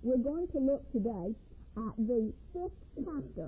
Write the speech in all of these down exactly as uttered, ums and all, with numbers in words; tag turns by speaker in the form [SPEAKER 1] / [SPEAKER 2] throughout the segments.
[SPEAKER 1] We're going to look today at the fifth chapter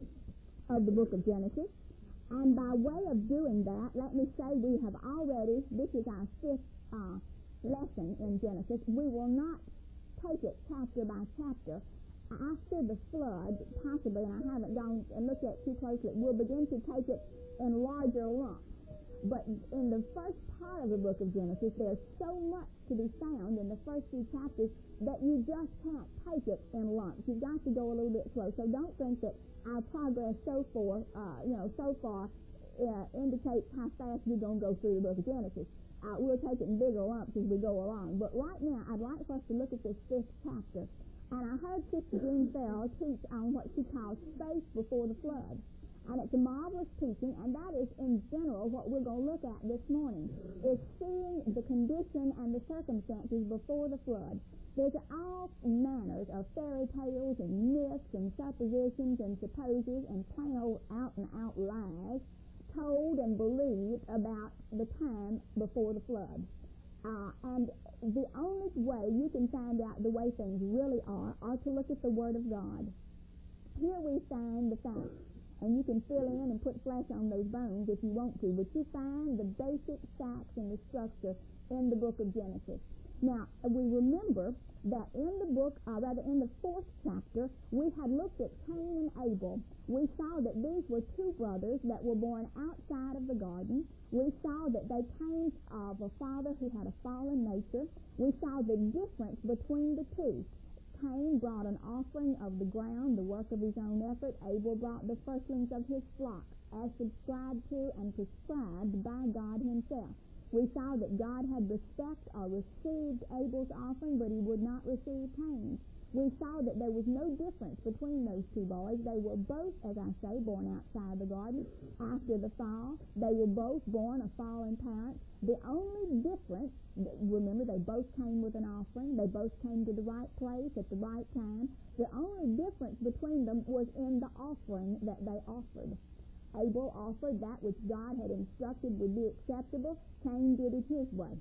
[SPEAKER 1] of the book of Genesis. And by way of doing that, let me say we have already, this is our fifth uh, lesson in Genesis. We will not take it chapter by chapter. After the flood, possibly, and I haven't gone and looked at it too closely, we'll begin to take it in larger lumps. But in the first part of the book of Genesis, there's so much to be found in the first few chapters that you just can't take it in lumps. You've got to go a little bit slow. So don't think that our progress so far, uh, you know, so far uh, indicates how fast we're going to go through the book of Genesis. Uh, we'll take it in bigger lumps as we go along. But right now, I'd like for us to look at this fifth chapter. And I heard Sister Jean Farrell teach on what she calls faith before the flood. And it's a marvelous teaching, and that is, in general, what we're going to look at this morning, is seeing the condition and the circumstances before the flood. There's all manners of fairy tales and myths and suppositions and supposes and plain old out-and-out lies told and believed about the time before the flood. Uh, and the only way you can find out the way things really are are to look at the Word of God. Here we find the facts. And you can fill in and put flesh on those bones if you want to, but you find the basic facts and the structure in the book of Genesis. Now, we remember that in the book, uh, rather in the fourth chapter, we had looked at Cain and Abel. We saw that these were two brothers that were born outside of the garden. We saw that they came of a father who had a fallen nature. We saw the difference between the two. Cain brought an offering of the ground, the work of his own effort. Abel brought the firstlings of his flock, as subscribed to and prescribed by God himself. We saw that God had respect or received Abel's offering, but he would not receive Cain's. We saw that there was no difference between those two boys. They were both, as I say, born outside the garden after the fall. They were both born of fallen parents. The only difference, remember, they both came with an offering. They both came to the right place at the right time. The only difference between them was in the offering that they offered. Abel offered that which God had instructed would be acceptable. Cain did it his way.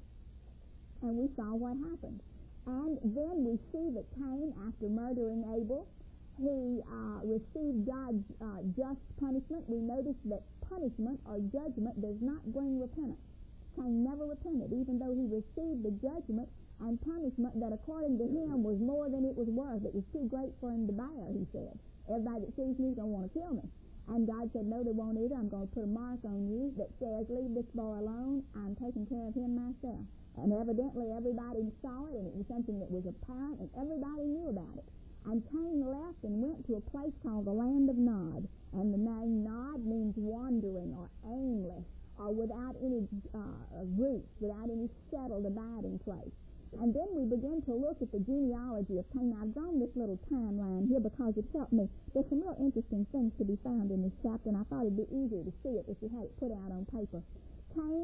[SPEAKER 1] And we saw what happened. And then we see that Cain, after murdering Abel, he uh, received God's uh, just punishment. We notice that punishment or judgment does not bring repentance. Cain never repented, even though he received the judgment and punishment that according to him was more than it was worth. It was too great for him to bear, he said. Everybody that sees me is going to want to kill me. And God said, no, they won't either. I'm going to put a mark on you that says, leave this boy alone. I'm taking care of him myself. And evidently everybody saw it, and it was something that was apparent, and everybody knew about it. And Cain left and went to a place called the land of Nod. And the name Nod means wandering or aimless or without any uh, roots, without any settled abiding place. And then we begin to look at the genealogy of Cain. Now, I've drawn this little timeline here because it helped me. There's some real interesting things to be found in this chapter, and I thought it would be easier to see it if you had it put out on paper. Cain,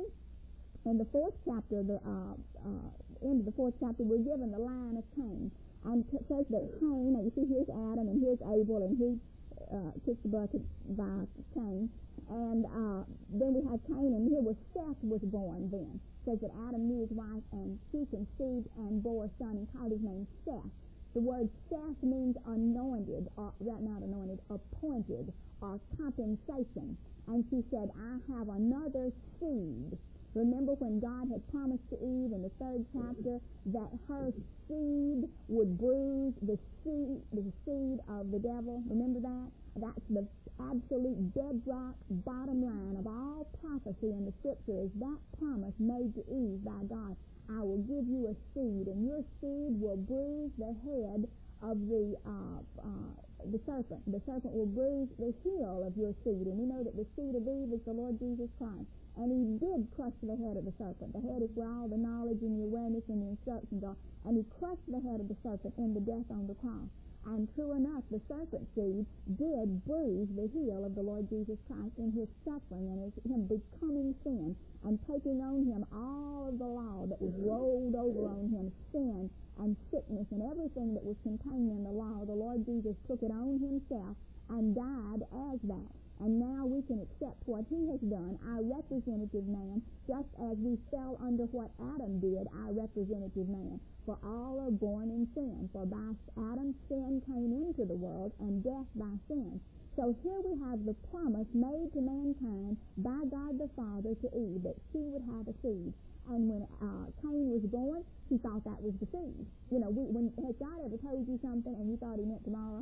[SPEAKER 1] in the fourth chapter, the uh, uh, end of the fourth chapter, we're given the line of Cain. And it says that Cain, now you see here's Adam and here's Abel, and he uh, kissed the bucket by Cain. And uh, then we had Cain, and here was Seth was born then. It says that Adam knew his wife, and she conceived and bore a son and called his name Seth. The word Seth means anointed, or not anointed, appointed, or compensation. And she said, I have another seed. Remember when God had promised to Eve in the third chapter that her seed would bruise the seed, the seed of the devil? Remember that? That's the absolute bedrock bottom line of all prophecy in the Scripture, is that promise made to Eve by God. I will give you a seed, and your seed will bruise the head of the uh, uh, the serpent. The serpent will bruise the heel of your seed. And we know that the seed of Eve is the Lord Jesus Christ. And he did crush the head of the serpent. The head is where all the knowledge and the awareness and the instructions are. And he crushed the head of the serpent in the death on the cross. And true enough, the serpent seed did bruise the heel of the Lord Jesus Christ in his suffering and his, him becoming sin and taking on him all of the law that was rolled over on him, sin and sickness and everything that was contained in the law. The Lord Jesus took it on himself and died as that. And now we can accept what he has done, our representative representative man, just as we fell under what Adam did, our representative man. For all are born in sin. For by Adam sin came into the world, and death by sin. So here we have the promise made to mankind by God the Father to Eve, that she would have a seed. And when uh, Cain was born, he thought that was the seed. You know, we, when has God ever told you something and you thought he meant tomorrow?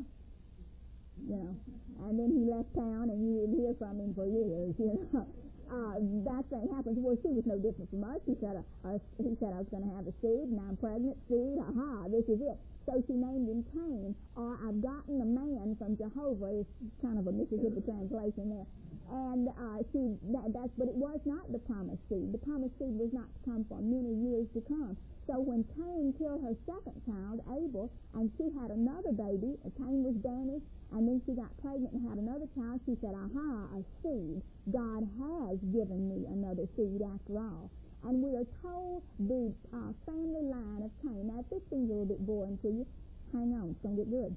[SPEAKER 1] You know, and then he left town and you didn't hear from him for years, you know. Uh, that thing happens. Well, she was no different from us. He said, uh, uh, he said I was going to have a seed, and I'm pregnant, seed, aha, this is it. So she named him Cain, or I've gotten a man from Jehovah. It's kind of a Mississippi translation there. And uh, she, that, that's, but it was not the promised seed. The promised seed was not to come for many years to come. So when Cain killed her second child, Abel, and she had another baby, Cain was banished, and then she got pregnant and had another child, she said, aha, a seed. God has given me another seed after all. And we are told the uh, family line of Cain. Now, if this seems a little bit boring to you, hang on, it's going to get good.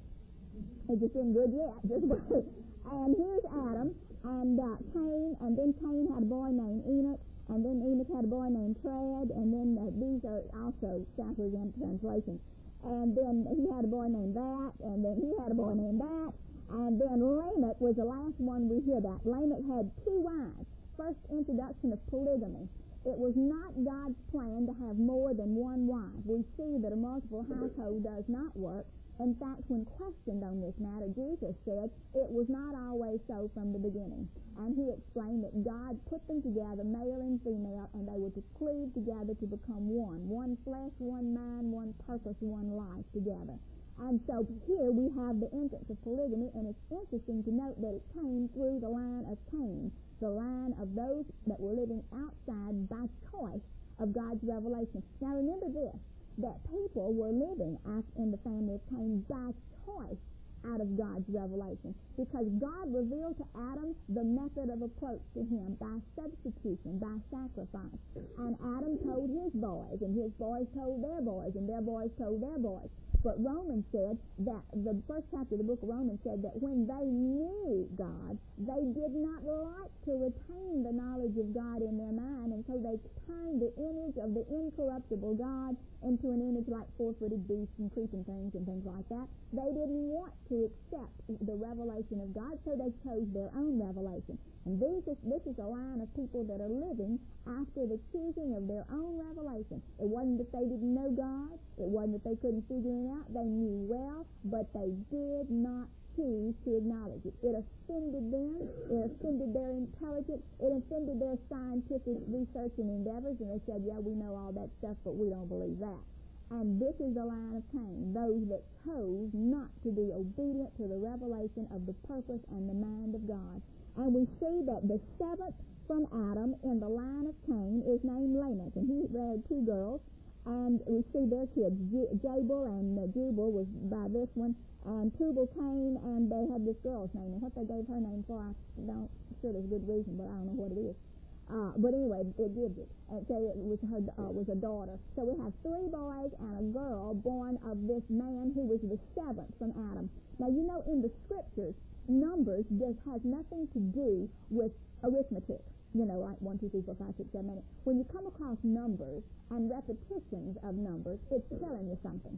[SPEAKER 1] It just isn't good yet. Just wait. And here's Adam, and uh, Cain, and then Cain had a boy named Enoch, and then Enoch had a boy named Tred, and then uh, these are also Septuagint translations. And then he had a boy named that, and then he had a boy named that, and then Lamech was the last one we hear that. Lamech had two wives. First introduction of polygamy. It was not God's plan to have more than one wife. We see that a multiple household does not work. In fact, when questioned on this matter, Jesus said it was not always so from the beginning. And he explained that God put them together, male and female, and they were to cleave together to become one. One flesh, one mind, one purpose, one life together. And so here we have the entrance of polygamy, and it's interesting to note that it came through the line of Cain, the line of those that were living outside by choice of God's revelation. Now remember this, that people were living in the family of Cain by choice out of God's revelation, because God revealed to Adam the method of approach to him by substitution, by sacrifice. And Adam told his boys, and his boys told their boys, and their boys told their boys. But Romans said that, the first chapter of the book of Romans said that when they knew God, they did not like to retain the knowledge of God in their mind, and so they turned the image of the incorruptible God into an image like four-footed beasts and creeping things and things like that. They didn't want to accept the revelation of God, so they chose their own revelation. And this is, this is a line of people that are living after the choosing of their own revelation. It wasn't that they didn't know God. It wasn't that they couldn't figure it out. They knew well, but they did not choose to acknowledge it. It offended them. It offended their intelligence. It offended their scientific research and endeavors. And they said, yeah, we know all that stuff, but we don't believe that. And this is the line of Cain, those that chose not to be obedient to the revelation of the purpose and the mind of God. And we see that the seventh from Adam in the line of Cain is named Lamech, and he had two girls, and we see their kids, J- Jabal and uh, Jubal was by this one, and Tubal Cain, and they had this girl's name, and what they gave her name for, I don't, sure there's a good reason, but I don't know what it is. Uh, but anyway, it did it. And so it was her uh, was a daughter. So we have three boys and a girl born of this man who was the seventh from Adam. Now, you know, in the scriptures, numbers just has nothing to do with arithmetic. You know, like one, two, three, four, five, six, seven, eight. When you come across numbers and repetitions of numbers, it's telling you something.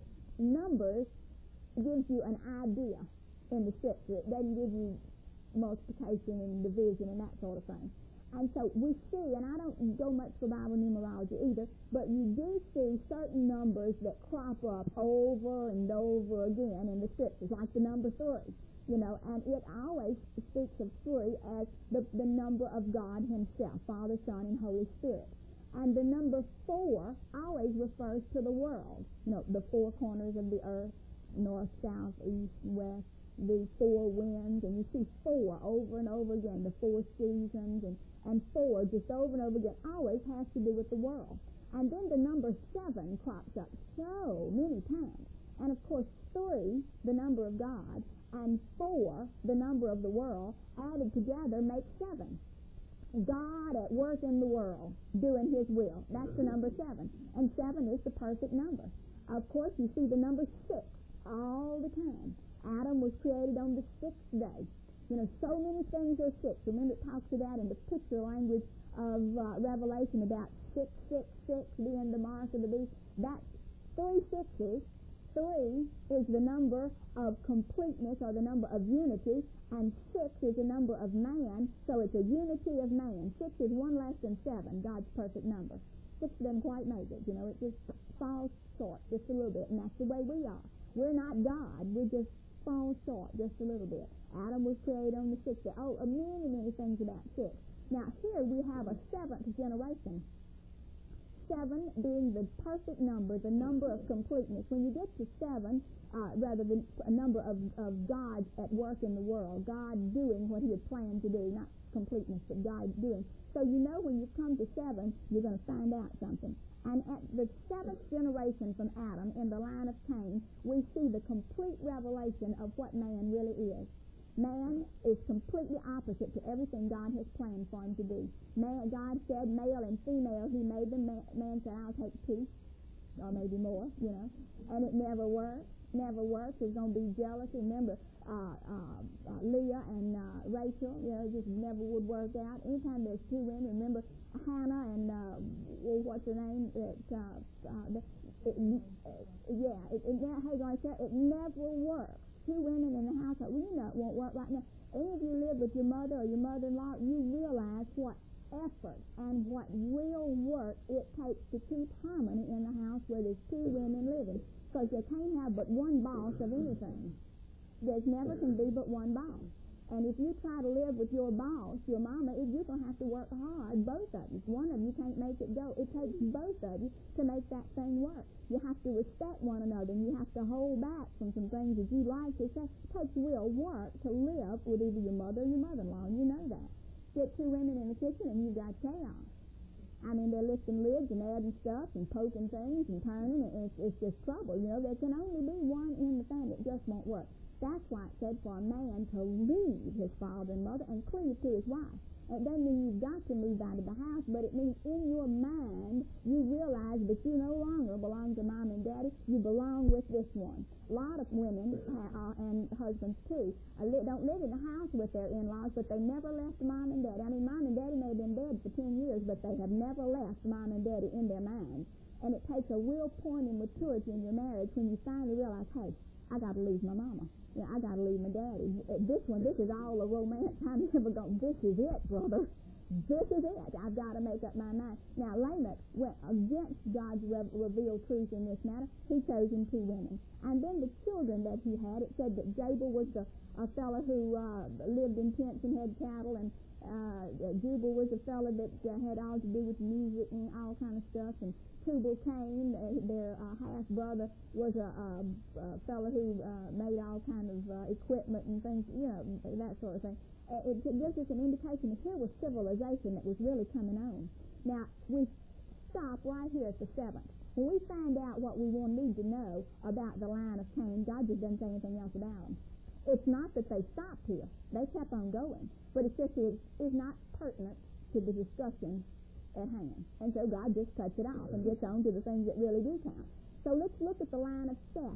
[SPEAKER 1] Numbers gives you an idea in the scripture. It doesn't give you multiplication and division and that sort of thing. And so we see, and I don't go much for Bible numerology either, but you do see certain numbers that crop up over and over again in the scriptures, like the number three, you know, and it always speaks of three as the, the number of God himself, Father, Son, and Holy Spirit. And the number four always refers to the world, you know, the four corners of the earth, north, south, east, west, the four winds, and you see four over and over again, the four seasons, and, and four just over and over again always has to do with the world. And then the number seven crops up so many times. And of course, three, the number of God, and four, the number of the world, added together makes seven. God at work in the world, doing his will. That's the number seven. And seven is the perfect number. Of course, you see the number six all the time. Adam was created on the sixth day. You know, so many things are six. Remember, it talks about in the picture language of uh, Revelation about six six six being the mark of the beast, that's three sixes. Three is the number of completeness or the number of unity, and six is the number of man, so it's a unity of man. Six is one less than seven, God's perfect number. Six doesn't quite make it, you know, it just falls short just a little bit, and that's the way we are. We're not God, we just fall short just a little bit. Adam was created on the sixth day. Oh, many, many things about six. Now here we have a seventh generation. Seven being the perfect number, the number of completeness. When you get to seven, uh, rather than a number of, of God at work in the world, God doing what he had planned to do, not completeness, but God doing. So you know when you come to seven, you're going to find out something. And at the seventh generation from Adam, in the line of Cain, we see the complete revelation of what man really is. Man is completely opposite to everything God has planned for him to be. Man, God said male and female, he made them. Man, man said, I'll take two, or maybe more, you know. And it never worked. Never worked. There's going to be jealousy. Remember, uh, uh, uh, Leah and uh, Rachel, you know, just never would work out. Anytime there's two women, remember Hannah and, uh, well, what's her name? It, uh, uh, the, it, uh, yeah, it, it, Hagar said it never worked. Two women in the household, well, you know it won't work right now. Any of you live with your mother or your mother-in-law, you realize what effort and what real work it takes to keep harmony in the house where there's two women living. Because you can't have but one boss of anything. There's never can be but one boss. And if you try to live with your boss, your mama, you're going to have to work hard, both of you. One of you can't make it go. It takes both of you to make that thing work. You have to respect one another, and you have to hold back from some things that you like to say. It takes real work to live with either your mother or your mother-in-law, and you know that. Get two women in the kitchen, and you've got chaos. I mean, they're lifting lids and adding stuff and poking things and turning, and it's, it's just trouble. You know, there can only be one in the family. It just won't work. That's why it said for a man to leave his father and mother and cleave to his wife. It doesn't mean you've got to move out of the house, but it means in your mind you realize that you no longer belong to mom and daddy. You belong with this one. A lot of women, uh, and husbands too, uh, li- don't live in the house with their in-laws, but they never left mom and daddy. I mean, mom and daddy may have been dead for ten years, but they have never left mom and daddy in their minds. And it takes a real point in maturity in your marriage when you finally realize, hey, I got to leave my mama. Yeah, I got to leave my daddy. This one, this is all a romance. I'm never going, this is it, brother. This is it. I've got to make up my mind. Now, Lamech went against God's re- revealed truth in this matter. He chose him two women. And then the children that he had, it said that Jabal was a, a fellow who uh, lived in tents and had cattle, and uh, Jubal was a fellow that uh, had all to do with music and all kind of stuff, and Tubal-Cain, uh, their uh, half-brother, was a, a, a fellow who uh, made all kind of uh, equipment and things, you know, that sort of thing. Uh, it, it gives us an indication that here was civilization that was really coming on. Now, we stop right here at the seventh. When we find out what we will need to know about the line of Cain, God just doesn't say anything else about them. It's not that they stopped here. They kept on going. But it's just it is not pertinent to the discussion at hand. And so God just cuts it off and gets on to the things that really do count. So let's look at the line of Seth.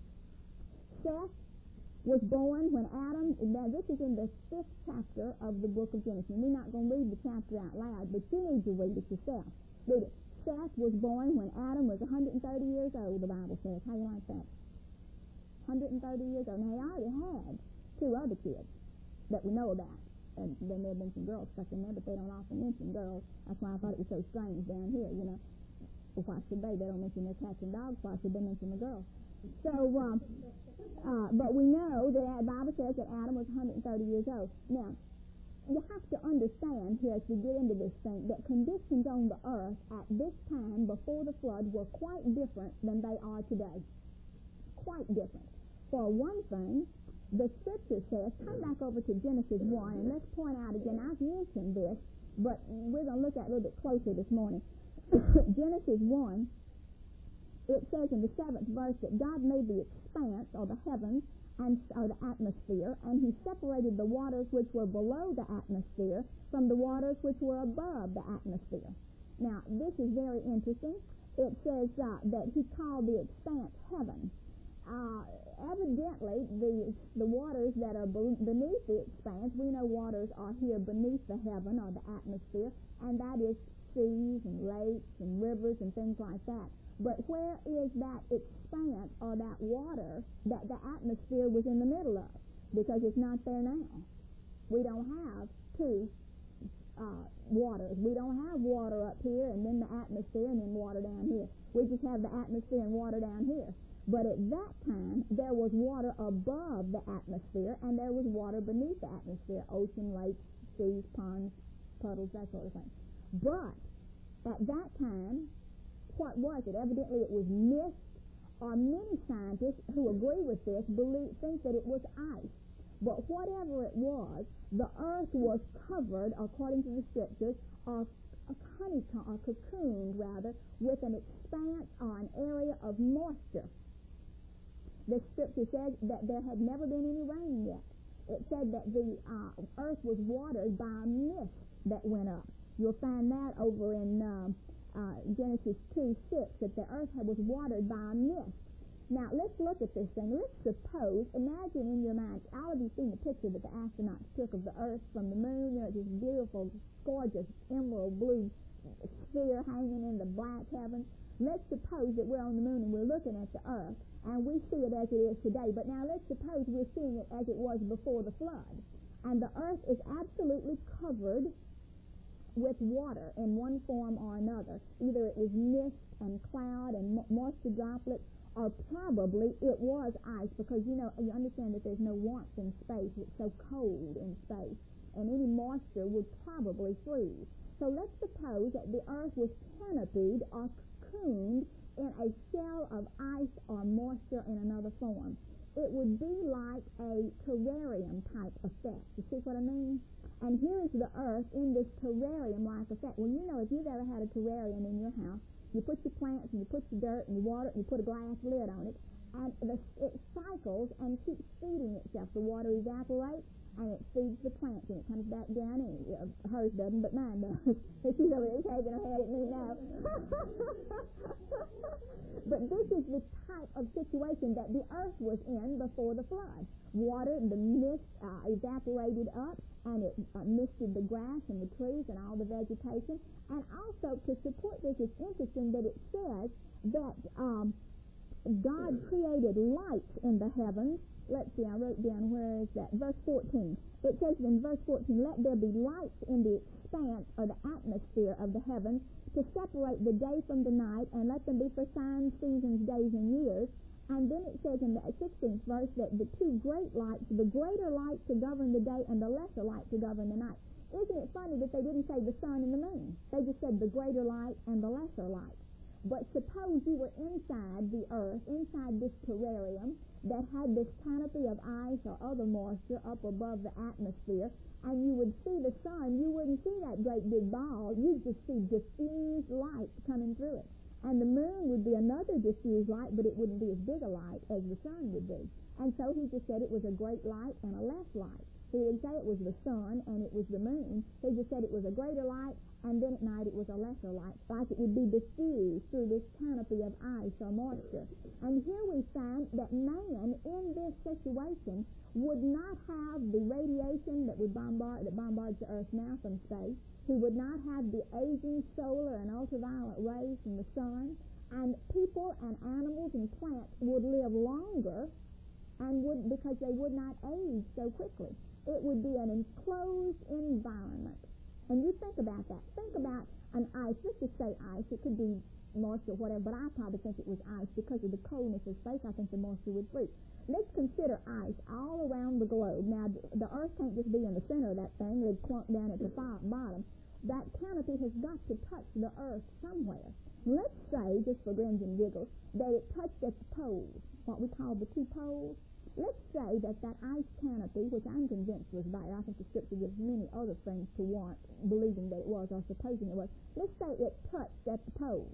[SPEAKER 1] Seth was born when Adam, now this is in the fifth chapter of the book of Genesis. We're not going to read the chapter out loud, but you need to read it yourself. Read it. Seth was born when Adam was one hundred thirty years old, the Bible says. How you like that? one hundred thirty years old. Now, he already had two other kids that we know about. And there may have been some girls stuck in there, but they don't often mention girls. That's why I thought it was so strange down here, you know. Well, why should they? They don't mention their cats and dogs. Why should they mention the girls? So, um, uh, but we know that the Bible says that Adam was one hundred thirty years old. Now, you have to understand here as we get into this thing that conditions on the earth at this time before the flood were quite different than they are today. Quite different. For one thing, the scripture says, come back over to Genesis one, and let's point out again, I've mentioned this, but we're going to look at it a little bit closer this morning. Genesis one, it says in the seventh verse that God made the expanse, or the heavens, and or the atmosphere, and he separated the waters which were below the atmosphere from the waters which were above the atmosphere. Now, this is very interesting. It says uh, that he called the expanse heaven. Uh, evidently, the the waters that are be- beneath the expanse, we know waters are here beneath the heaven or the atmosphere. and that is seas and lakes and rivers and things like that. But where is that expanse or that water that the atmosphere was in the middle of? Because it's not there now. We don't have two uh, waters. We don't have water up here and then the atmosphere and then water down here. We just have the atmosphere and water down here. But at that time, there was water above the atmosphere and there was water beneath the atmosphere, ocean, lakes, seas, ponds, puddles, that sort of thing. But at that time, what was it? Evidently it was mist, or many scientists who agree with this believe, think that it was ice. But whatever it was, the earth was covered, according to the scriptures, or a honeycomb, or cocooned rather, with an expanse or an area of moisture. The scripture says that there had never been any rain yet. It said that the uh, earth was watered by a mist that went up. You'll find that over in uh, uh, Genesis two six, that the earth was watered by a mist. Now, let's look at this thing. Let's suppose, imagine in your mind, all of you seen the picture that the astronauts took of the earth from the moon. You know, this beautiful, gorgeous, emerald blue sphere hanging in the black heavens. Let's suppose that we're on the moon and we're looking at the earth, and we see it as it is today. But now let's suppose we're seeing it as it was before the flood. And the earth is absolutely covered with water in one form or another. Either it was mist and cloud and mo- moisture droplets, or probably it was ice, because, you know, you understand that there's no warmth in space. It's so cold in space. And any moisture would probably freeze. So let's suppose that the earth was canopied or cocooned in a shell of ice or moisture in another form. It would be like a terrarium type effect. You see what I mean? And here's the earth in this terrarium-like effect. Well, you know, if you've ever had a terrarium in your house, you put your plants and you put your dirt and you water it and you put a glass lid on it, and the, it cycles and keeps feeding itself. The water evaporates and it feeds the plants and it comes back down in. Uh, hers doesn't, but mine does. She's over there shaking her head at me now. But this is the type of situation that the earth was in before the flood. Water, the mist uh, evaporated up, and it uh, misted the grass and the trees and all the vegetation. And also, to support this, it's interesting that it says that um, God created lights in the heavens. Let's see, I wrote down, where is that? Verse fourteen. It says in verse fourteen, let there be lights in the expanse or the atmosphere of the heavens to separate the day from the night, and let them be for signs, seasons, days, and years. And then it says in the sixteenth verse that the two great lights, the greater light to govern the day and the lesser light to govern the night. Isn't it funny that they didn't say the sun and the moon? They just said the greater light and the lesser light. But suppose you were inside the earth, inside this terrarium that had this canopy of ice or other moisture up above the atmosphere, and you would see the sun. You wouldn't see that great big ball. You'd just see diffused light coming through it. And the moon would be another diffused light, but it wouldn't be as big a light as the sun would be. And so he just said it was a great light and a less light. He didn't say it was the sun and it was the moon. He just said it was a greater light, and then at night it was a lesser light, like it would be diffused through this canopy of ice or moisture. And here we find that man in this situation would not have the radiation that would bombard that bombards the earth now from space. He would not have the aging solar and ultraviolet rays from the sun. And people and animals and plants would live longer, and would because they would not age so quickly. It would be an enclosed environment. And you think about that. Think about an ice. Let's just say ice. It could be moisture or whatever, but I probably think it was ice because of the coldness of space. I think the moisture would freeze. Let's consider ice all around the globe. Now, the earth can't just be in the center of that thing. It'd clump down at the bottom. That canopy has got to touch the earth somewhere. Let's say, just for grins and giggles, that it touched at the poles, what we call the two poles. Let's say that that ice canopy, which I'm convinced was there, I think the scripture gives many other things to warrant believing that it was or supposing it was. Let's say it touched at the poles.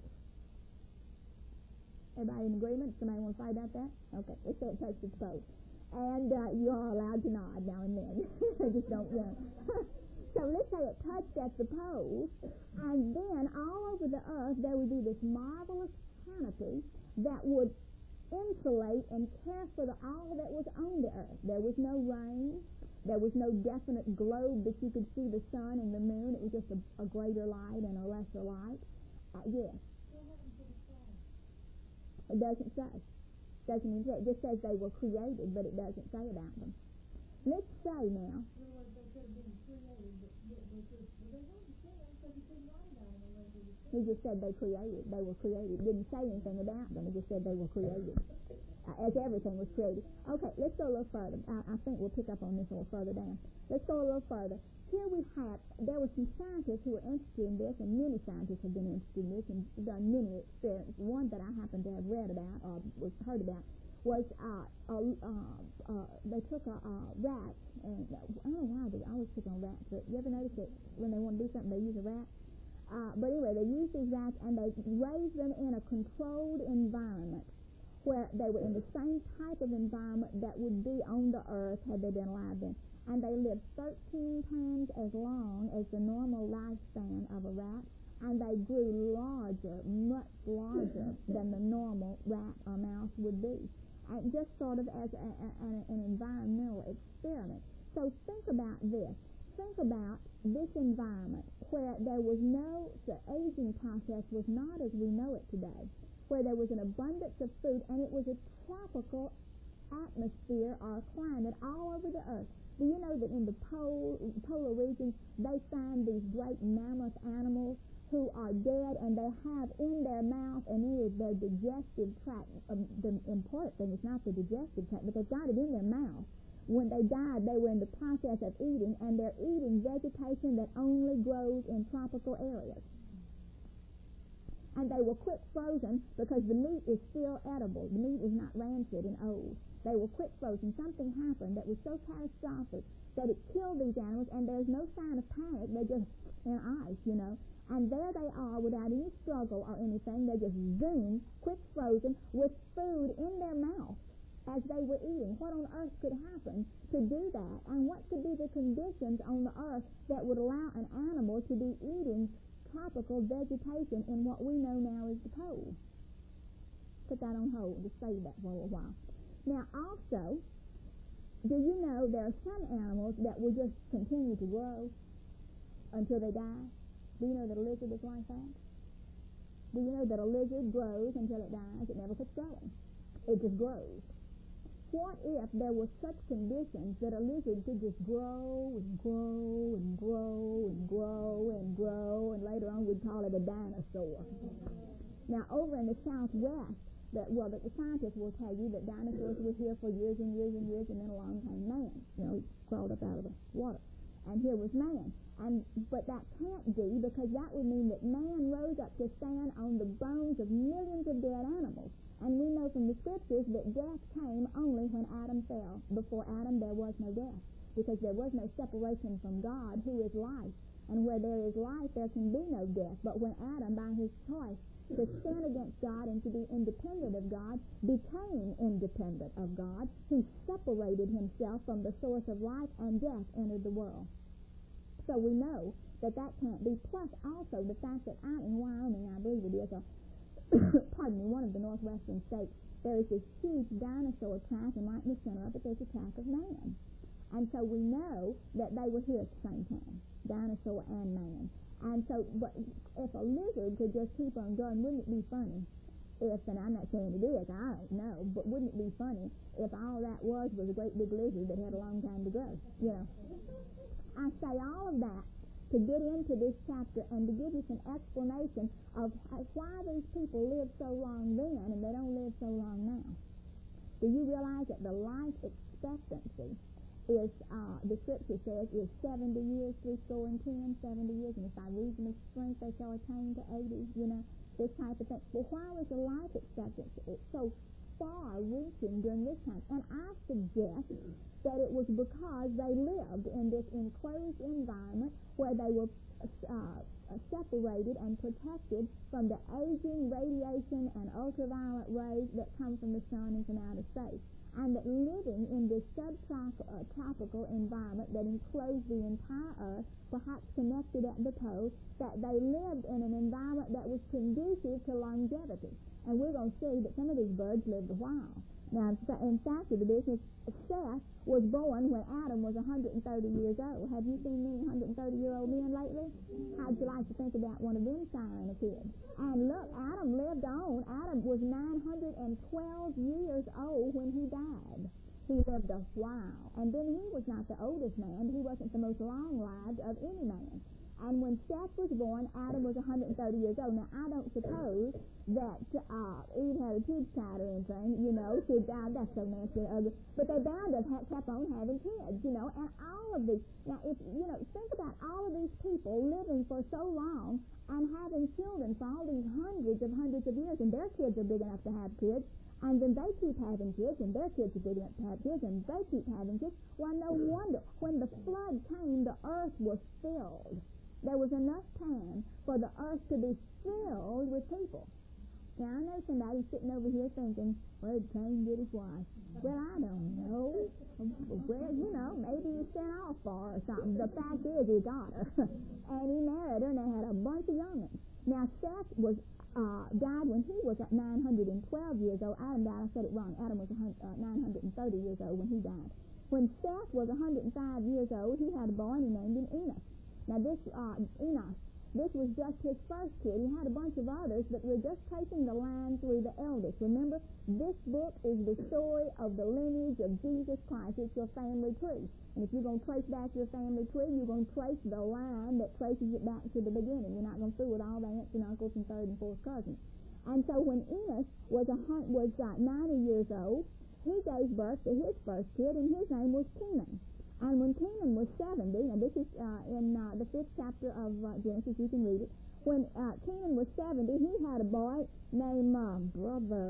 [SPEAKER 1] Everybody in agreement? Somebody want to fight about that? Okay, let's say it touched at the poles. And uh, you are allowed to nod now and then. Just don't, you know. So let's say it touched at the poles, and then all over the earth there would be this marvelous canopy that would insulate and care for the, all that was on the earth. There was no rain. There was no definite globe that you could see the sun and the moon. It was just a, a greater light and a lesser light. Uh, yes. It doesn't say. Doesn't even say. It just says they were created, but it doesn't say about them. Let's say now. He just said they created. They were created. It didn't say anything about them. It just said they were created. Uh, as everything was created. Okay, let's go a little further. I, I think we'll pick up on this a little further down. Let's go a little further. Here we have, there were some scientists who were interested in this, and many scientists have been interested in this and done many experiments. One that I happen to have read about or was heard about was uh, uh, uh, uh, they took a uh, rat, and I don't know why they always pick on rats, but you ever notice that when they want to do something, they use a rat? Uh, but anyway, they used these rats, and they raised them in a controlled environment where they were in the same type of environment that would be on the earth had they been alive then. And they lived thirteen times as long as the normal lifespan of a rat, and they grew larger, much larger than the normal rat or mouse would be. And just sort of as a, a, an, an environmental experiment. So think about this. Think about this environment where there was no, the aging process was not as we know it today, where there was an abundance of food, and it was a tropical atmosphere or climate all over the earth. Do you know that in the pole, polar regions, they find these great mammoth animals who are dead, and they have in their mouth, and it is their digestive tract. Um, the important thing is not the digestive tract, but they've got it in their mouth. When they died, they were in the process of eating, and they're eating vegetation that only grows in tropical areas. And they were quick frozen because the meat is still edible. The meat is not rancid and old. They were quick frozen. Something happened that was so catastrophic that it killed these animals, and there's no sign of panic. They're just in ice, you know. And there they are without any struggle or anything. They just zoom, quick frozen, with food in their mouth as they were eating. What on earth could happen to do that? And what could be the conditions on the earth that would allow an animal to be eating tropical vegetation in what we know now as the pole? Put that on hold. Just save that for a little while. Now, also, do you know there are some animals that will just continue to grow until they die? Do you know that a lizard is like that? Do you know that a lizard grows until it dies? It never quits growing. It just grows. What if there were such conditions that a lizard could just grow and grow and grow and grow and grow, and later on we'd call it a dinosaur? Now, over in the Southwest, that well, that the scientists will tell you that dinosaurs were here for years and years and years, and then along came man. You know, he crawled up out of the water, and here was man. And but that can't be, because that would mean that man rose up to stand on the bones of millions of dead animals. And we know from the scriptures that death came only when Adam fell. Before Adam, there was no death, because there was no separation from God, who is life. And where there is life, there can be no death. But when Adam, by his choice to sin against God and to be independent of God, became independent of God, he separated himself from the source of life, and death entered the world. So we know that that can't be. Plus also the fact that out in Wyoming, I believe it is, a pardon me, one of the northwestern states, there is this huge dinosaur track, and right in the center of it there's a track of man. And so we know that they were here at the same time, dinosaur and man. And so, but if a lizard could just keep on going, wouldn't it be funny if, and I'm not saying it is, I don't know, but wouldn't it be funny if all that was was a great big lizard that had a long time to grow, you know? I say all of that to get into this chapter and to give you some explanation of why these people lived so long then and they don't live so long now. Do you realize that the life expectancy is, uh, the scripture says, is seventy years, three score and ten, seventy years, and if by reason of strength they shall attain to eighty, you know, this type of thing. Well, why was the life expectancy so far reaching during this time? And I suggest that it was because they lived in this enclosed environment where they were uh, separated and protected from the aging radiation and ultraviolet rays that come from the sun and from outer space. And that living in this subtropical environment that enclosed the entire earth, perhaps connected at the poles, that they lived in an environment that was conducive to longevity. And we're going to see that some of these birds lived a while. Now, in fact of the business, Seth was born when Adam was one hundred thirty years old. Have you seen many one hundred thirty-year-old men lately? How'd you like to think about one of them siring a kid? And look, Adam lived on. Adam was nine hundred twelve years old when he died. He lived a while. And then he was not the oldest man. He wasn't the most long-lived of any man. And when Seth was born, Adam was one hundred thirty years old. Now, I don't suppose that uh, Eve had a tube tied or anything, you know. She died. That's so nasty and ugly. But they bound to have kept on having kids, you know. And all of these, now, if you know, think about all of these people living for so long and having children for all these hundreds of hundreds of years, and their kids are big enough to have kids. And then they keep having kids, and their kids are big enough to have kids, and they keep having kids. Well, no wonder. When the flood came, the earth was filled. There was enough time for the earth to be filled with people. Now, I know somebody sitting over here thinking, where did Cain get his wife? Well, I don't know. Well, you know, maybe he sent off for her or something. The fact is, he got her. And he married her, and they had a bunch of young'uns. Now, Seth was uh, died when he was nine hundred twelve years old. Adam died, I said it wrong. Adam was uh, nine hundred thirty years old when he died. When Seth was one hundred five years old, he had a boy, and he named him Enoch. Now, this, uh, Enoch, this was just his first kid. He had a bunch of others, but we're just tracing the line through the eldest. Remember, this book is the story of the lineage of Jesus Christ. It's your family tree. And if you're going to trace back your family tree, you're going to trace the line that traces it back to the beginning. You're not going to fool with all the aunts and uncles and third and fourth cousins. And so when Enoch was, a, was uh, ninety years old, he gave birth to his first kid, and his name was Kenan. And when Kenan was seventy, and this is uh, in uh, the fifth chapter of uh, Genesis, you can read it. When uh, Kenan was seventy, he had a boy named uh, Brother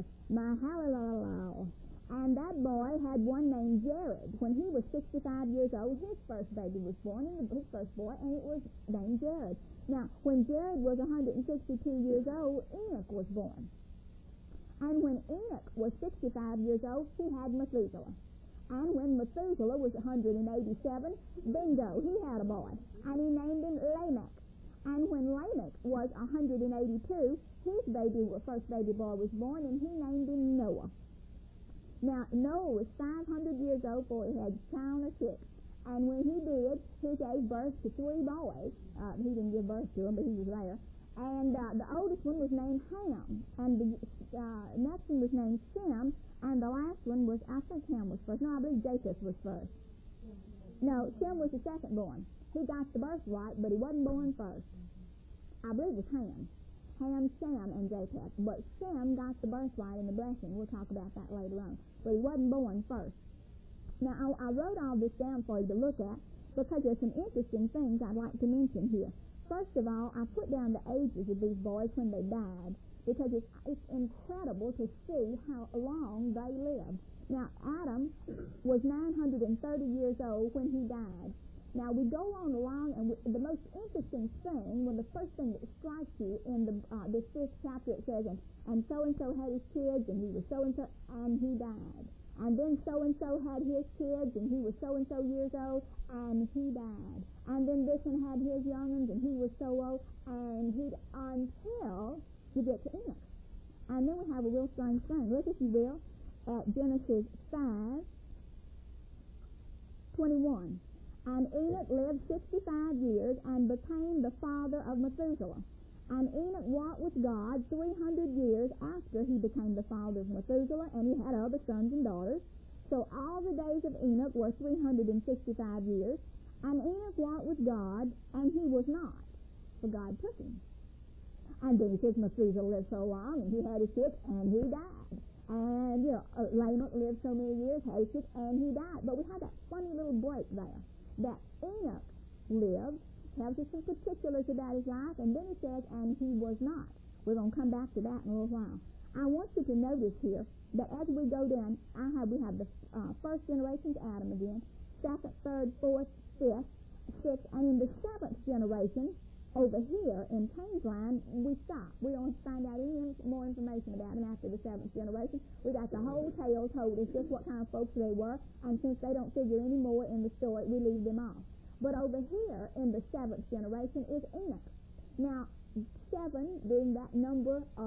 [SPEAKER 1] Mahalalel. And that boy had one named Jared. When he was sixty-five years old, his first baby was born, and his first boy, and it was named Jared. Now, when Jared was one hundred sixty-two years old, Enoch was born. And when Enoch was sixty-five years old, he had Methuselah. And when Methuselah was one hundred eighty-seven, bingo, he had a boy. And he named him Lamech. And when Lamech was one hundred eighty-two, his baby, first baby boy was born, and he named him Noah. Now, Noah was five hundred years old before he had child or chick. And when he did, he gave birth to three boys. Uh, he didn't give birth to them, but he was there. And uh, the oldest one was named Ham. And the uh, next one was named Shem. And the last one was, I think Ham was first. No, I believe Japheth was first. No, Shem was the second born. He got the birthright, but he wasn't born first. I believe it was Ham. Ham, Shem, and Japheth. But Shem got the birthright and the blessing. We'll talk about that later on. But he wasn't born first. Now, I, I wrote all this down for you to look at because there's some interesting things I'd like to mention here. First of all, I put down the ages of these boys when they died, because it's, it's incredible to see how long they lived. Now, Adam was nine hundred thirty years old when he died. Now, we go on along, and we, the most interesting thing, well, the first thing that strikes you in the uh, this fifth chapter, it says, and, and so-and-so had his kids, and he was so-and-so, and he died. And then so-and-so had his kids, and he was so-and-so years old, and he died. And then this one had his young'uns, and he was so old, and he, until you get to Enoch. And then we have a real strange thing. Look, if you will, at Genesis five twenty-one. And Enoch lived sixty-five years and became the father of Methuselah. And Enoch walked with God three hundred years after he became the father of Methuselah, and he had other sons and daughters. So all the days of Enoch were three hundred sixty-five years. And Enoch walked with God, and he was not, for God took him. And then he says Methuselah lived so long, and he had his kids, and he died. And, you know, uh, Lamech lived so many years, had his kids, and he died. But we have that funny little break there, that Enoch lived, tells us some particulars about his life, and then he says, and he was not. We're going to come back to that in a little while. I want you to notice here that as we go down, I have, we have the uh, first generation's Adam again, second, third, fourth, fifth, sixth, and in the seventh generation, over here in Cain's line, we stop. We don't find out any more information about him after the seventh generation. We got the whole tale told us just what kind of folks they were, and since they don't figure any more in the story, we leave them off. But over here in the seventh generation is Enoch. Now, seven being that number of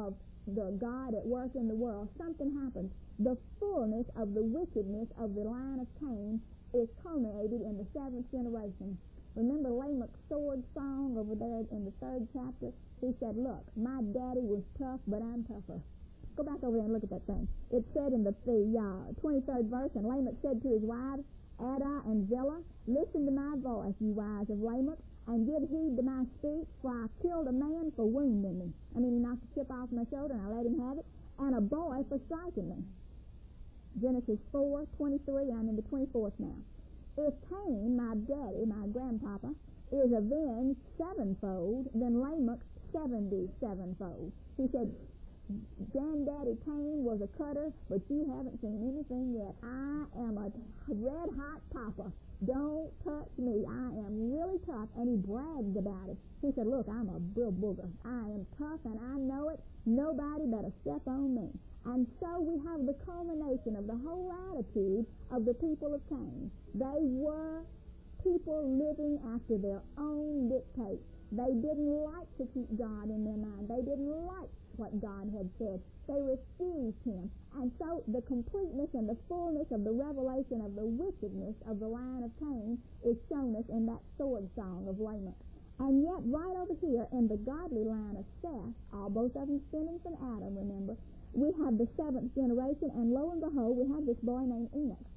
[SPEAKER 1] the God at work in the world, something happens. The fullness of the wickedness of the line of Cain is culminated in the seventh generation. Remember Lamech's sword song over there in the third chapter? He said, look, my daddy was tough, but I'm tougher. Go back over there and look at that thing. It said in the, the uh, twenty-third verse, and Lamech said to his wives, Adah and Zillah, listen to my voice, you wives of Lamech, and give heed to my speech, for I killed a man for wounding me. I mean, he knocked the chip off my shoulder, and I let him have it, and a boy for striking me. Genesis four twenty-three, I'm in the twenty-fourth now. If Cain, my daddy, my grandpapa, is avenged sevenfold, then Lamech seventy-sevenfold. He said, Granddaddy Cain was a cutter, but you haven't seen anything yet. I am a red-hot papa. Don't touch me. I am really tough. And he bragged about it. He said, look, I'm a real booger. I am tough, and I know it. Nobody better step on me. And so we have the culmination of the whole attitude of the people of Cain. They were people living after their own dictates. They didn't like to keep God in their mind. They didn't like what God had said. They refused him. And so the completeness and the fullness of the revelation of the wickedness of the line of Cain is shown us in that sword song of Lamech. And yet right over here in the godly line of Seth, all both of them stemming from Adam, remember, we have the seventh generation, and lo and behold, we have this boy named Enoch.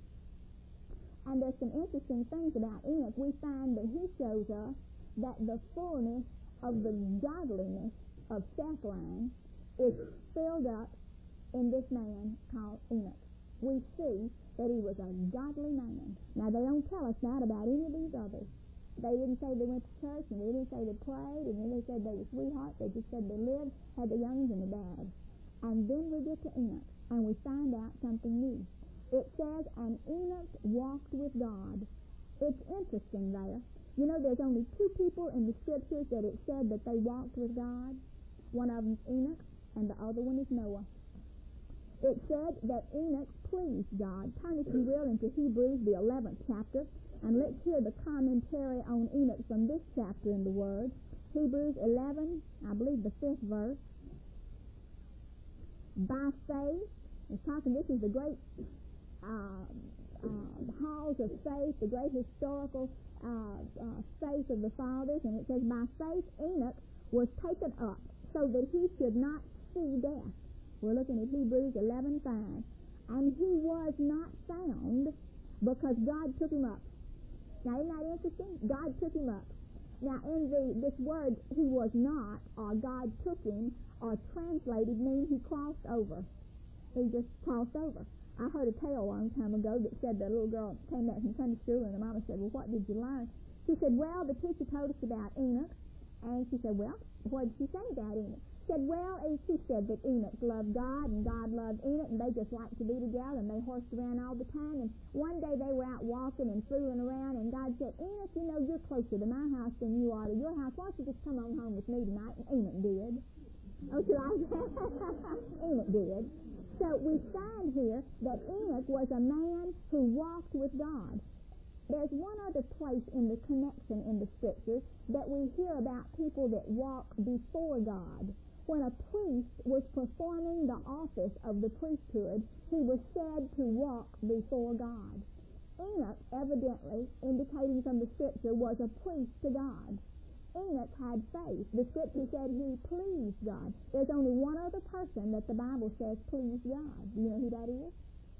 [SPEAKER 1] And there's some interesting things about Enoch. We find that he shows us that the fullness of the godliness of Seth's line is filled up in this man called Enoch. We see that he was a godly man. Now, they don't tell us that about any of these others. They didn't say they went to church, and they didn't say they prayed, and then they said they were sweethearts. They just said they lived, had the youngins and the dads. And then we get to Enoch, and we find out something new. It says, and Enoch walked with God. It's interesting there. You know, there's only two people in the Scriptures that it said that they walked with God. One of them's Enoch, and the other one is Noah. It said that Enoch pleased God. Turn, if you will, into Hebrews, the eleventh chapter, and let's hear the commentary on Enoch from this chapter in the Word. Hebrews eleven, I believe the fifth verse. By faith, it's talking, this is the great uh, uh, halls of faith, the great historical uh, uh, faith of the fathers, and it says, by faith Enoch was taken up so that he should not see death. We're looking at Hebrews eleven five. And he was not found because God took him up. Now, isn't that interesting? God took him up. Now, in the this word, he was not, or God took him, or translated, means he crossed over. He just crossed over. I heard a tale a long time ago that said that a little girl came back from Sunday school, and the mama said, well, what did you learn? She said, well, the teacher told us about Enoch. And she said, well, what did she say about Enoch? She said, well, and she said that Enoch loved God, and God loved Enoch, and they just liked to be together, and they horsed around all the time. And one day they were out walking and fooling around, and God said, Enoch, you know, you're closer to my house than you are to your house. Why don't you just come on home with me tonight? And Enoch did. Oh, you like that? Enoch did. So we find here that Enoch was a man who walked with God. There's one other place in the connection in the Scriptures that we hear about people that walk before God. When a priest was performing the office of the priesthood, he was said to walk before God. Enoch, evidently, indicating from the Scripture, was a priest to God. Enoch had faith. The Scripture said he pleased God. There's only one other person that the Bible says pleased God. Do you know who that is?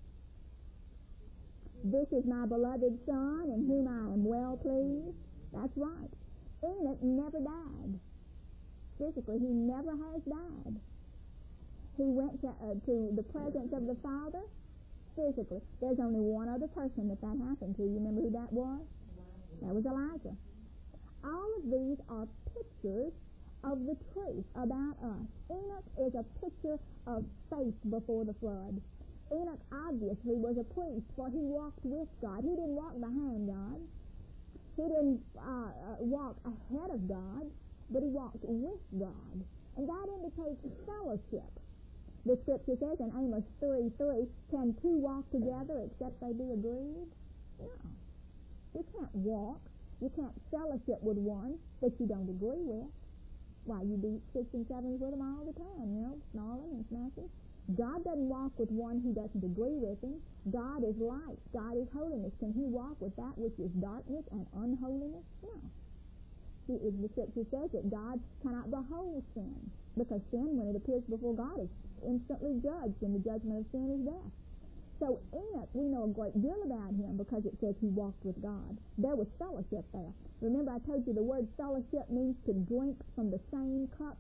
[SPEAKER 1] This is my beloved Son, in whom I am well pleased. That's right. Enoch never died. Physically, he never has died. He went to, uh, to the presence of the Father physically. There's only one other person that that happened to. You remember who that was? That was Elijah. All of these are pictures of the truth about us. Enoch is a picture of faith before the flood. Enoch obviously was a priest, for he walked with God. He didn't walk behind God. He didn't uh, uh, walk ahead of God, but he walked with God. And that indicates fellowship. The Scripture says in Amos three three, can two walk together except they be agreed? No. You can't walk. You can't fellowship with one that you don't agree with. Why, you do six and sevens with them all the time, you know, snarling and smashing. God doesn't walk with one who doesn't agree with him. God is light. God is holiness. Can he walk with that which is darkness and unholiness? No. See, the scripture says that God cannot behold sin, because sin, when it appears before God, is instantly judged, and the judgment of sin is death. So Enoch, we know a great deal about him because it says he walked with God. There was fellowship there. Remember, I told you the word fellowship means to drink from the same cup.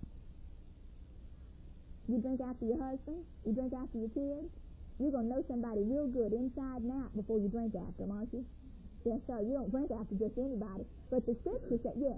[SPEAKER 1] You drink after your husband, you drink after your kids. You're going to know somebody real good inside and out before you drink after them, aren't you? Yes, sir. You don't drink after just anybody. But the scripture said, yes.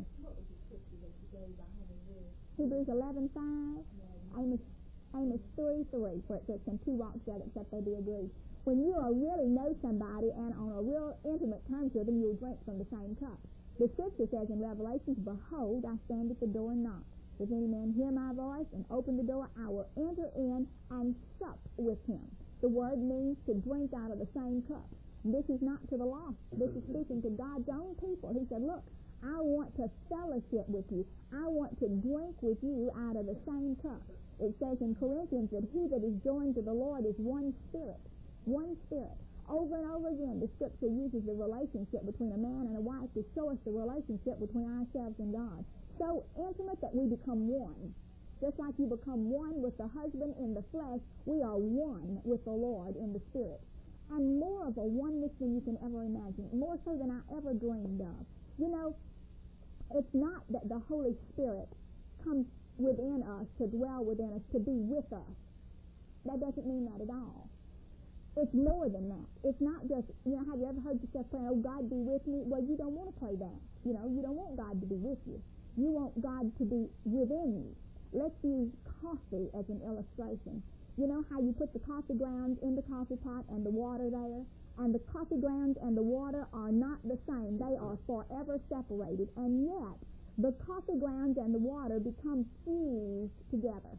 [SPEAKER 1] Hebrews eleven five, Amos, Amos three three, where it says, can two walk together except they be agreed? When you are really know somebody and on a real intimate terms with them, you'll drink from the same cup. The scripture says in Revelations, behold, I stand at the door and knock. If any man hear my voice and open the door, I will enter in and sup with him. The word means to drink out of the same cup. This is not to the lost. This is speaking to God's own people. He said, look, I want to fellowship with you. I want to drink with you out of the same cup. It says in Corinthians that he that is joined to the Lord is one spirit. One spirit. Over and over again, the scripture uses the relationship between a man and a wife to show us the relationship between ourselves and God. So intimate that we become one. Just like you become one with the husband in the flesh, we are one with the Lord in the spirit. And more of a oneness than you can ever imagine. More so than I ever dreamed of. You know, it's not that the Holy Spirit comes within us to dwell within us, to be with us. That doesn't mean that at all. It's more than that. It's not just, you know, have you ever heard yourself praying, oh, God be with me? Well, you don't want to pray that. You know, you don't want God to be with you. You want God to be within you. Let's use coffee as an illustration. You know how you put the coffee grounds in the coffee pot and the water there? And the coffee grounds and the water are not the same. They are forever separated. And yet, the coffee grounds and the water become fused together.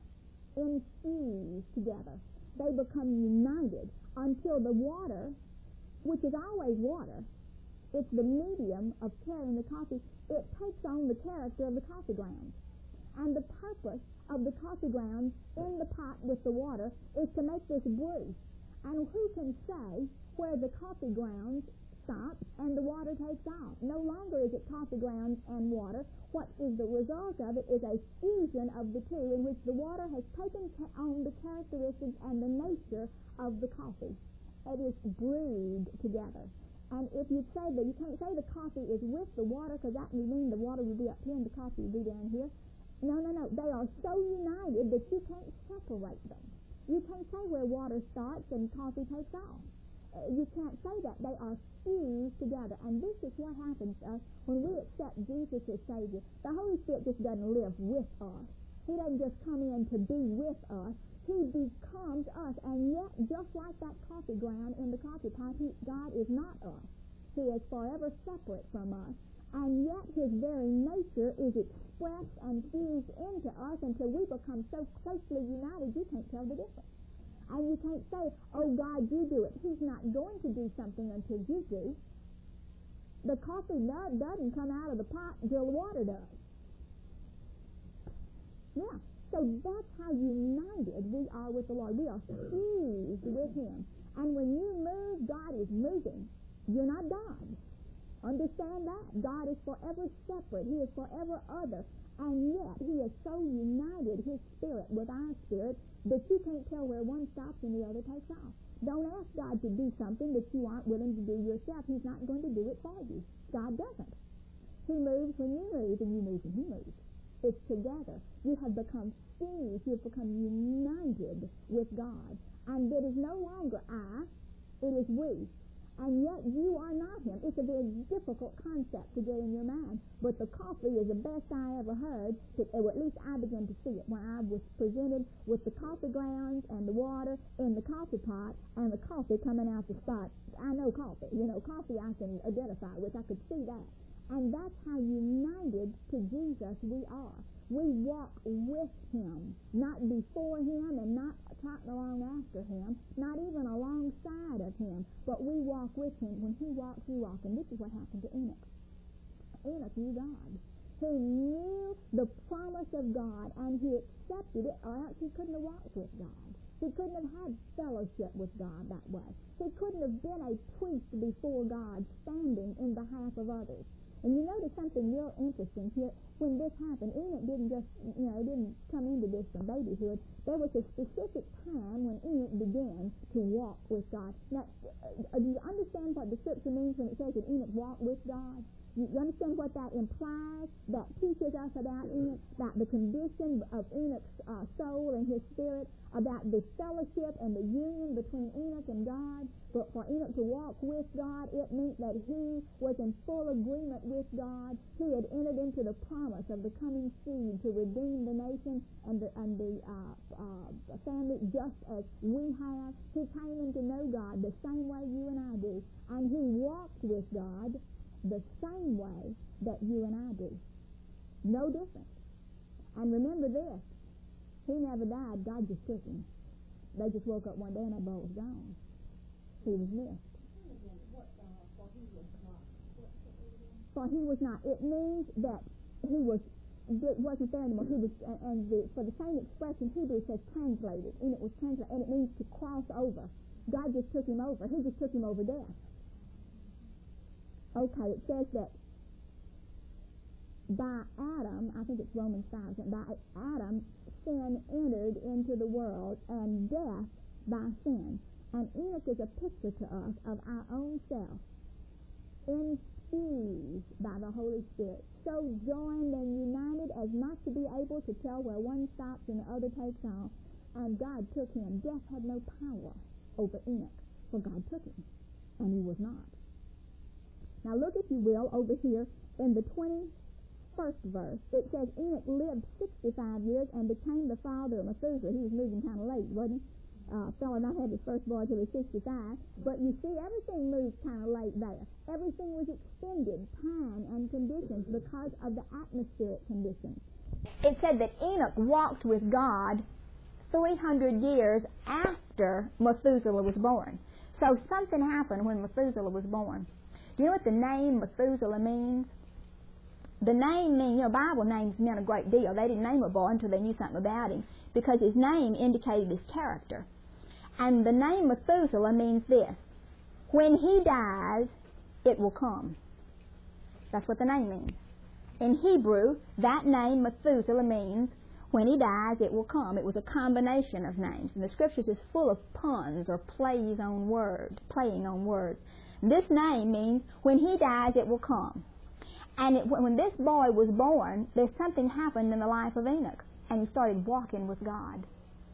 [SPEAKER 1] Infused together. They become united until the water, which is always water, it's the medium of carrying the coffee, it takes on the character of the coffee grounds. And the purpose of the coffee grounds in the pot with the water is to make this brew. And who can say where the coffee grounds stop and the water takes off? No longer is it coffee grounds and water. What is the result of it is a fusion of the two in which the water has taken on the characteristics and the nature of the coffee. It is brewed together. And if you say that, you can't say the coffee is with the water, because that would mean the water would be up here and the coffee would be down here. No, no, no. They are so united that you can't separate them. You can't say where water starts and coffee takes off. Uh, you can't say that. They are fused together. And this is what happens to us when we accept Jesus as Savior. The Holy Spirit just doesn't live with us. He doesn't just come in to be with us. He becomes us. And yet, just like that coffee ground in the coffee pot, he, God is not us. He is forever separate from us. And yet, his very nature is expressed and fused into us until we become so closely united you can't tell the difference. And you can't say, oh, God, you do it. He's not going to do something until you do. The coffee doesn't come out of the pot until the water does. Yeah. So that's how united we are with the Lord. We are fused with him. And when you move, God is moving. You're not God. Understand that. God is forever separate. He is forever other. And yet, he is so united, his spirit, with our spirit, that you can't tell where one stops and the other takes off. Don't ask God to do something that you aren't willing to do yourself. He's not going to do it for you. God doesn't. He moves when you move, and you move when he moves. It's together. You have become fused. You have become united with God. And it is no longer I, it is we. And yet you are not him. It's a very difficult concept to get in your mind. But the coffee is the best I ever heard, to, or at least I began to see it when I was presented with the coffee grounds and the water in the coffee pot and the coffee coming out the spot. I know coffee. You know, coffee I can identify with. I could see that. And that's how united to Jesus we are. We walk with him, not before him and not trotting along after him, not even alongside of him, but we walk with him. When he walks, we walk. And this is what happened to Enoch. Enoch knew God. He knew the promise of God, and he accepted it, or else he couldn't have walked with God. He couldn't have had fellowship with God that way. He couldn't have been a priest before God, standing in behalf of others. And you notice something real interesting here. When this happened, Enoch didn't just, you know, didn't come into this from babyhood. There was a specific time when Enoch began to walk with God. Now, uh, do you understand what the scripture means when it says that Enoch walked with God? You understand what that implies? That teaches us about Enoch, about the condition of Enoch's uh, soul and his spirit, about the fellowship and the union between Enoch and God. But for Enoch to walk with God, it meant that he was in full agreement with God. He had entered into the promise of the coming seed to redeem the nation and the, and the uh, uh, family, just as we have. He came in to know God the same way you and I do. And he walked with God the same way that you and I do. No different. And remember this, he never died, God just took him. They just woke up one day and that boy was gone. He was missed. For he was not. It means that he was, it wasn't there anymore. He was, and the, for the same expression, Hebrew says translated, and it was translated, and it means to cross over. God just took him over. He just took him over death. Okay, it says that by Adam, I think it's Romans five, by Adam, sin entered into the world, and death by sin. And Enoch is a picture to us of our own self, infused by the Holy Spirit, so joined and united as not to be able to tell where one stops and the other takes off. And God took him. Death had no power over Enoch, for God took him, and he was not. Now look, if you will, over here in the twenty-first verse. It says Enoch lived sixty-five years and became the father of Methuselah. He was moving kind of late, wasn't he? Uh, fella not had his first boy till he was sixty-five. But you see, everything moved kind of late there. Everything was extended, time and conditions, because of the atmospheric conditions. It said that Enoch walked with God three hundred years after Methuselah was born. So something happened when Methuselah was born. Do you know what the name Methuselah means? The name means, you know, Bible names meant a great deal. They didn't name a boy until they knew something about him, because his name indicated his character. And the name Methuselah means this: when he dies, it will come. That's what the name means. In Hebrew, that name Methuselah means when he dies, it will come. It was a combination of names. And the Scriptures is full of puns or plays on words, playing on words. This name means when he dies, it will come. And it, when this boy was born, there's something happened in the life of Enoch, and he started walking with God.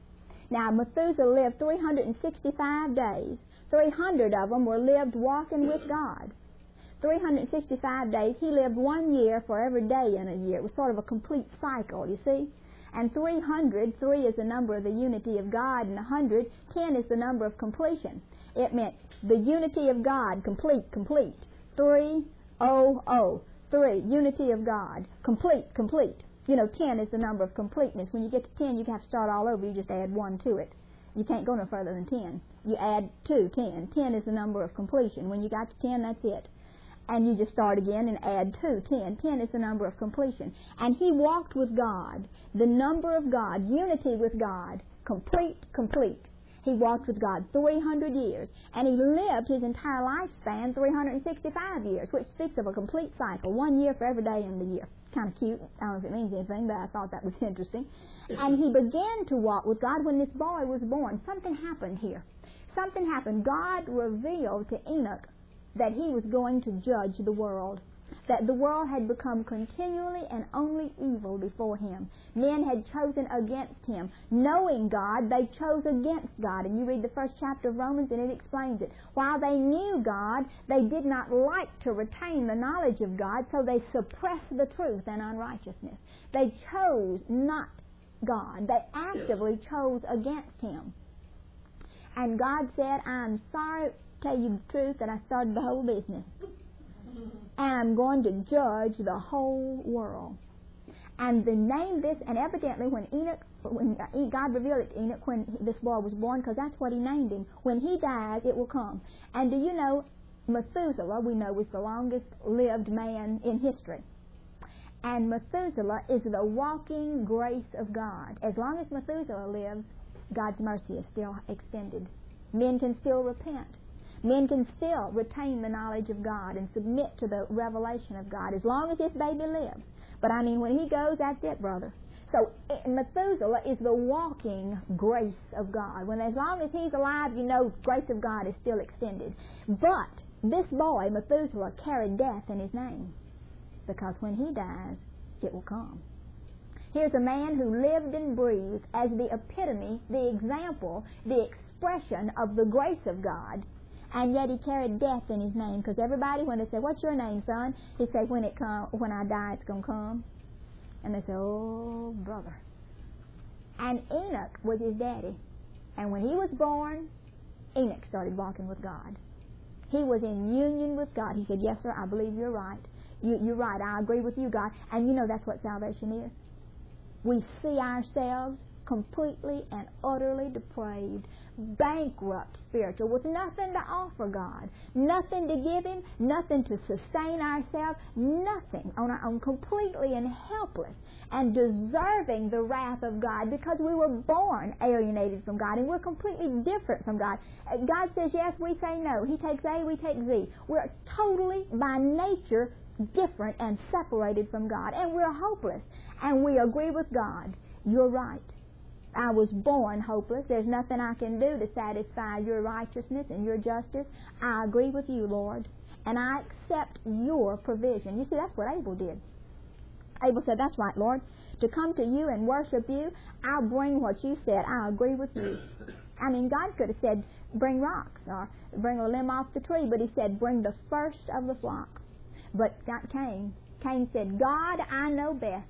[SPEAKER 1] Now, Methuselah lived three hundred sixty-five days. three hundred of them were lived walking with God. three hundred sixty-five days, he lived one year for every day in a year. It was sort of a complete cycle, you see. And three hundred, three is the number of the unity of God, and one hundred, ten is the number of completion. It meant the unity of God, complete, complete. Three, oh, oh. Three, unity of God, complete, complete. You know, ten is the number of completeness. When you get to ten, you have to start all over. You just add one to it. You can't go no further than ten. You add two, ten. Ten is the number of completion. When you got to ten, that's it. And you just start again and add two, ten. Ten is the number of completion. And he walked with God, the number of God, unity with God, complete, complete. He walked with God three hundred years, and he lived his entire lifespan three hundred sixty-five years, which speaks of a complete cycle, one year for every day in the year. Kind of cute. I don't know if it means anything, but I thought that was interesting. And he began to walk with God when this boy was born. Something happened here. Something happened. God revealed to Enoch that he was going to judge the world, that the world had become continually and only evil before him. Men had chosen against him. Knowing God, they chose against God. And you read the first chapter of Romans and it explains it. While they knew God, they did not like to retain the knowledge of God, so they suppressed the truth and unrighteousness. They chose not God. They actively chose against him. And God said, I'm sorry to tell you the truth that I started the whole business. And I'm going to judge the whole world. And they named this, and evidently when Enoch, when God revealed it to Enoch when this boy was born, because that's what he named him. When he dies, it will come. And do you know, Methuselah, we know, was the longest lived man in history. And Methuselah is the walking grace of God. As long as Methuselah lives, God's mercy is still extended. Men can still repent. Men can still retain the knowledge of God and submit to the revelation of God as long as this baby lives. But I mean, when he goes, that's it, brother. So Methuselah is the walking grace of God. When as long as he's alive, you know grace of God is still extended. But this boy, Methuselah, carried death in his name, because when he dies, it will come. Here's a man who lived and breathed as the epitome, the example, the expression of the grace of God, and yet he carried death in his name, because everybody, when they say, "What's your name, son?" he said, "When it come, when I die, it's going to come." And they say, "Oh, brother." And Enoch was his daddy. And when he was born, Enoch started walking with God. He was in union with God. He said, "Yes, sir, I believe you're right. You, you're right. I agree with you, God." And you know that's what salvation is. We see ourselves completely and utterly depraved, bankrupt spiritual, with nothing to offer God, nothing to give Him, nothing to sustain ourselves, nothing on our own, completely and helpless and deserving the wrath of God, because we were born alienated from God and we're completely different from God. God says yes, we say no. He takes A, we take Z. We're totally, by nature, different and separated from God, and we're hopeless. And we agree with God. You're right. I was born hopeless. There's nothing I can do to satisfy your righteousness and your justice. I agree with you, Lord, and I accept your provision. You see, that's what Abel did. Abel said, "That's right, Lord. To come to you and worship you, I'll bring what you said. I agree with you." I mean, God could have said, "Bring rocks," or "Bring a limb off the tree," but He said, "Bring the first of the flock." But not Cain. Cain said, "God, I know best.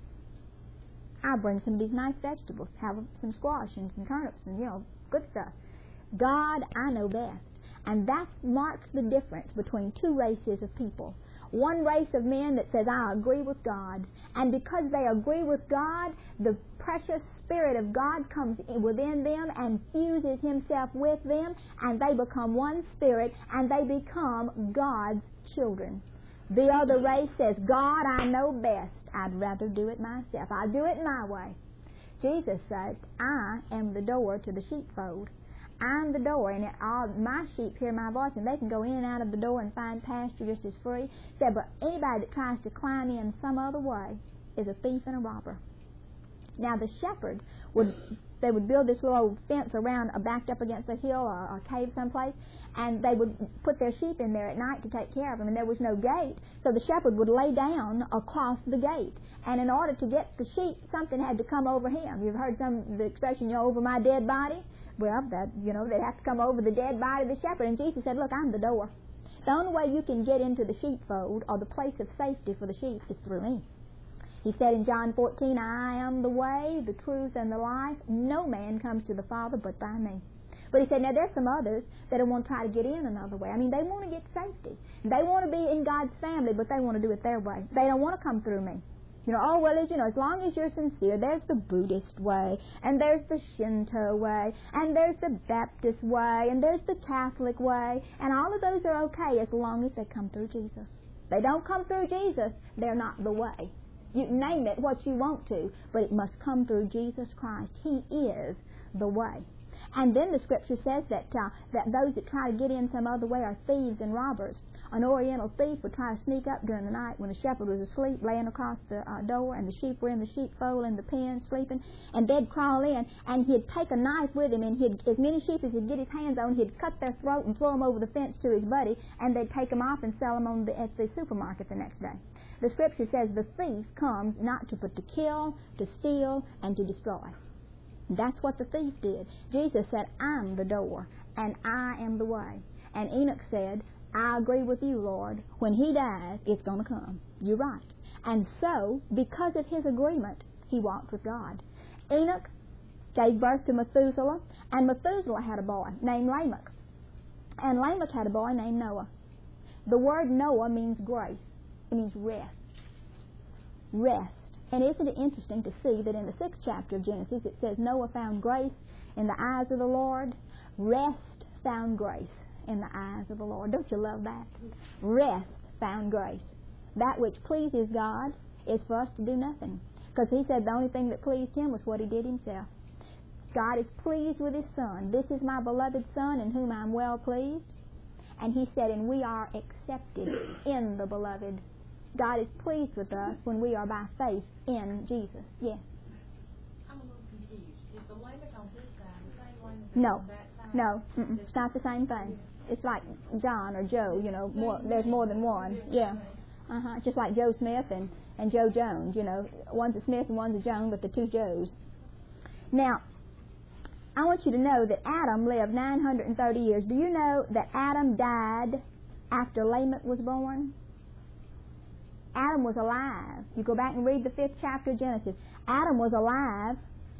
[SPEAKER 1] I'll bring some of these nice vegetables, have some squash and some turnips and, you know, good stuff. God, I know best." And that marks the difference between two races of people. One race of men that says, "I agree with God." And because they agree with God, the precious Spirit of God comes within them and fuses Himself with them, and they become one spirit, and they become God's children. The other race says, "God, I know best. I'd rather do it myself. I'll do it my way." Jesus said, "I am the door to the sheepfold. I'm the door, and it, all my sheep hear my voice, and they can go in and out of the door and find pasture just as free." Said, "But anybody that tries to climb in some other way is a thief and a robber." Now the shepherd would they would build this little fence around, uh, backed up against a hill or a cave someplace, and they would put their sheep in there at night to take care of them, and there was no gate, so the shepherd would lay down across the gate, and in order to get the sheep, something had to come over him. You've heard some the expression, "you know, over my dead body"? Well, that, you know, they'd have to come over the dead body of the shepherd, and Jesus said, "Look, I'm the door. The only way you can get into the sheepfold, or the place of safety for the sheep, is through me." He said in John fourteen, "I am the way, the truth, and the life. No man comes to the Father but by me." But He said, now there's some others that want to try to get in another way. I mean, they want to get safety. They want to be in God's family, but they want to do it their way. They don't want to come through me. You know, oh, well, you know, as long as you're sincere, there's the Buddhist way, and there's the Shinto way, and there's the Baptist way, and there's the Catholic way, and all of those are okay as long as they come through Jesus. They don't come through Jesus, they're not the way. You name it what you want to, but it must come through Jesus Christ. He is the way. And then the Scripture says that uh, that those that try to get in some other way are thieves and robbers. An Oriental thief would try to sneak up during the night when the shepherd was asleep, laying across the uh, door, and the sheep were in the sheepfold in the pen sleeping, and they'd crawl in, and he'd take a knife with him, and he'd, as many sheep as he'd get his hands on, he'd cut their throat and throw them over the fence to his buddy, and they'd take them off and sell them on the, at the supermarket the next day. The Scripture says the thief comes not to but to kill, to steal, and to destroy. That's what the thief did. Jesus said, "I'm the door, and I am the way." And Enoch said, "I agree with you, Lord. When he dies, it's going to come." You're right. And so, because of his agreement, he walked with God. Enoch gave birth to Methuselah, and Methuselah had a boy named Lamech. And Lamech had a boy named Noah. The word Noah means grace. It means rest. Rest. And isn't it interesting to see that in the sixth chapter of Genesis it says Noah found grace in the eyes of the Lord. Rest found grace in the eyes of the Lord. Don't you love that? Rest found grace. That which pleases God is for us to do nothing. Because he said the only thing that pleased him was what he did himself. God is pleased with his Son. This is my beloved Son in whom I am well pleased. And he said, and we are accepted in the beloved. God is pleased with us when we are by faith in Jesus. Yes?
[SPEAKER 2] I'm a little confused. Is the Lamech on this side the same Lamech
[SPEAKER 1] No.
[SPEAKER 2] on that side?
[SPEAKER 1] No. Mm-mm. It's not the same thing. It's like John or Joe, you know. More, there's more than one. Yeah. Uh-huh. Just like Joe Smith and, and Joe Jones, you know. One's a Smith and one's a Jones, but the two Joes. Now, I want you to know that Adam lived nine hundred thirty years. Do you know that Adam died after Lamech was born? Adam was alive. You go back and read the fifth chapter of Genesis. Adam was alive.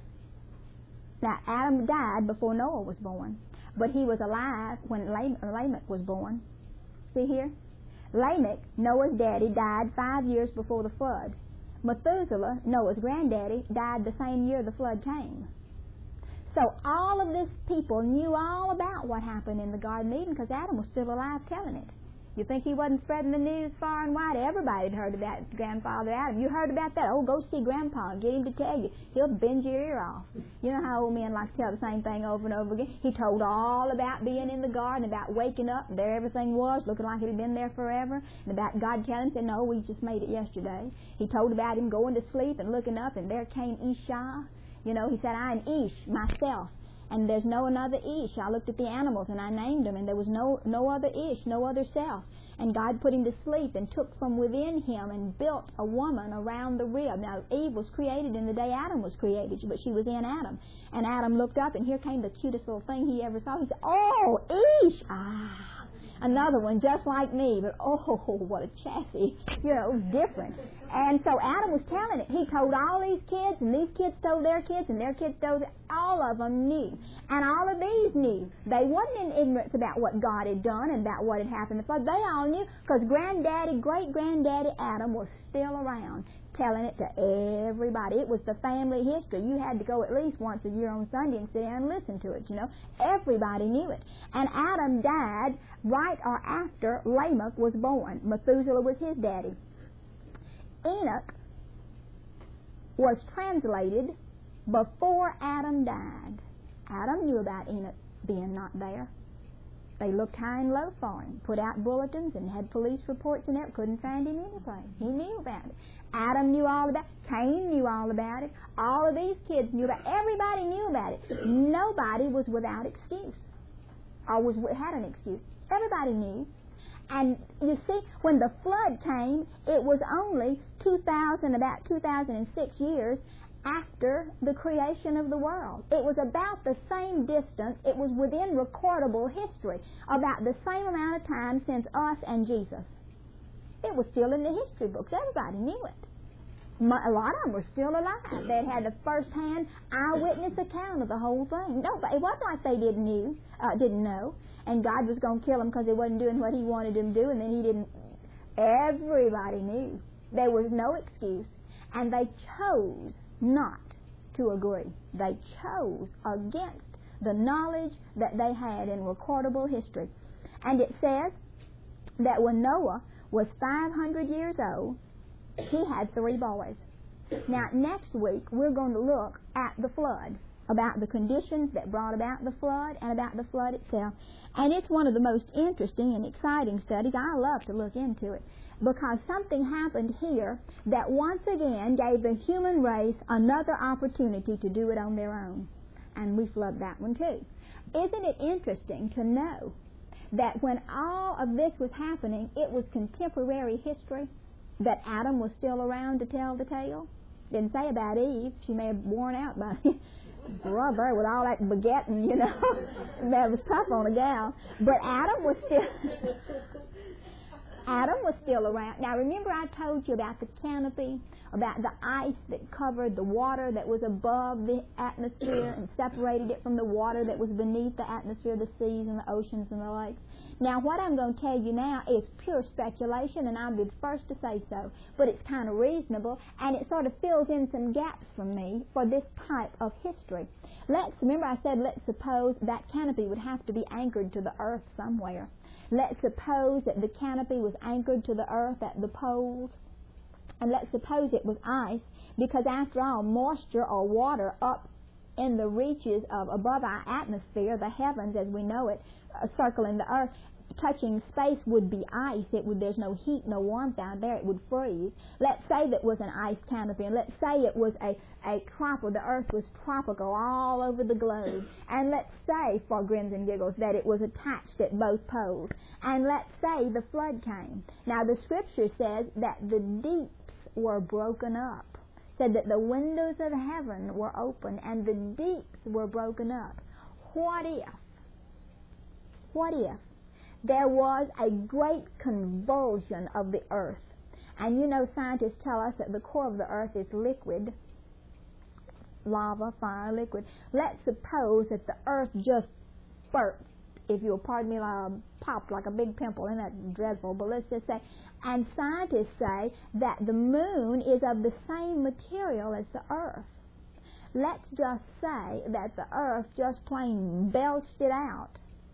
[SPEAKER 1] Now, Adam died before Noah was born, but he was alive when Lamech was born. See here? Lamech, Noah's daddy, died five years before the flood. Methuselah, Noah's granddaddy, died the same year the flood came. So all of these people knew all about what happened in the Garden of Eden because Adam was still alive telling it. You think he wasn't spreading the news far and wide? Everybody had heard about Grandfather Adam. You heard about that? Oh, go see Grandpa. Get him to tell you. He'll bend your ear off. You know how old men like to tell the same thing over and over again? He told all about being in the garden, about waking up, and there everything was, looking like it had been there forever, and about God telling him, said, no, we just made it yesterday. He told about him going to sleep and looking up, and there came Isha. You know, he said, I am Ish, myself. And there's no another Ish. I looked at the animals and I named them, and there was no no other Ish, no other self. And God put him to sleep and took from within him and built a woman around the rib. Now, Eve was created in the day Adam was created, but she was in Adam. And Adam looked up, and here came the cutest little thing he ever saw. He said, oh, Ish! Ah! Another one just like me, but oh, what a chassis. You know, different. And so Adam was telling it. He told all these kids, and these kids told their kids, and their kids told them. All of them knew. And all of these knew. They wasn't in ignorance about what God had done and about what had happened in the flood. They all knew because granddaddy, great-granddaddy Adam was still around telling it to everybody. It was the family history. You had to go at least once a year on Sunday and sit there and listen to it, you know. Everybody knew it. And Adam died right or after Lamech was born. Methuselah was his daddy. Enoch was translated before Adam died. Adam knew about Enoch being not there. They looked high and low for him, put out bulletins and had police reports and everything. Couldn't find him anyplace. He knew about it. Adam knew all about it. Cain knew all about it. All of these kids knew about it. Everybody knew about it. Nobody was without excuse or was had an excuse. Everybody knew. And you see, when the flood came, it was only two thousand, about two thousand six years after the creation of the world. It was about the same distance. It was within recordable history, about the same amount of time since us and Jesus. It was still in the history books. Everybody knew it. A lot of them were still alive. They had the first-hand eyewitness account of the whole thing. No, it wasn't like they didn't knew, uh, didn't know, and God was going to kill them because they wasn't doing what He wanted them to do, and then He didn't. Everybody knew. There was no excuse, and they chose not to agree. They chose against the knowledge that they had in recordable history. And it says that when Noah was five hundred years old, he had three boys. Now, next week, we're going to look at the flood, about the conditions that brought about the flood and about the flood itself. And it's one of the most interesting and exciting studies. I love to look into it because something happened here that once again gave the human race another opportunity to do it on their own. And we flubbed that one too. Isn't it interesting to know that when all of this was happening, it was contemporary history, that Adam was still around to tell the tale? Didn't say about Eve. She may have worn out by brother with all that begetting, you know. That was tough on a gal. But Adam was still Adam was still around. Now, remember I told you about the canopy, about the ice that covered the water that was above the atmosphere and separated it from the water that was beneath the atmosphere, the seas and the oceans and the lakes. Now, what I'm going to tell you now is pure speculation, and I'll be the first to say so, but it's kind of reasonable, and it sort of fills in some gaps for me for this type of history. Let's, remember I said, let's suppose that canopy would have to be anchored to the earth somewhere. Let's suppose that the canopy was anchored to the earth at the poles, and let's suppose it was ice, because after all, moisture or water up in the reaches of above our atmosphere, the heavens as we know it, uh, circling the earth, touching space would be ice. It would, there's no heat, no warmth out there. It would freeze. Let's say that was an ice canopy, and let's say it was a, a tropical, the earth was tropical all over the globe. And let's say, for grins and giggles, that it was attached at both poles. And let's say the flood came. Now the scripture says that the deeps were broken up. Said that the windows of heaven were open and the deeps were broken up. What if? What if there was a great convulsion of the earth? And you know, scientists tell us that the core of the earth is liquid, lava, fire, liquid. Let's suppose that the earth just burst, if you'll pardon me, uh, popped like a big pimple. Isn't that dreadful? But let's just say, and scientists say that the moon is of the same material as the earth. Let's just say that the earth just plain belched it out,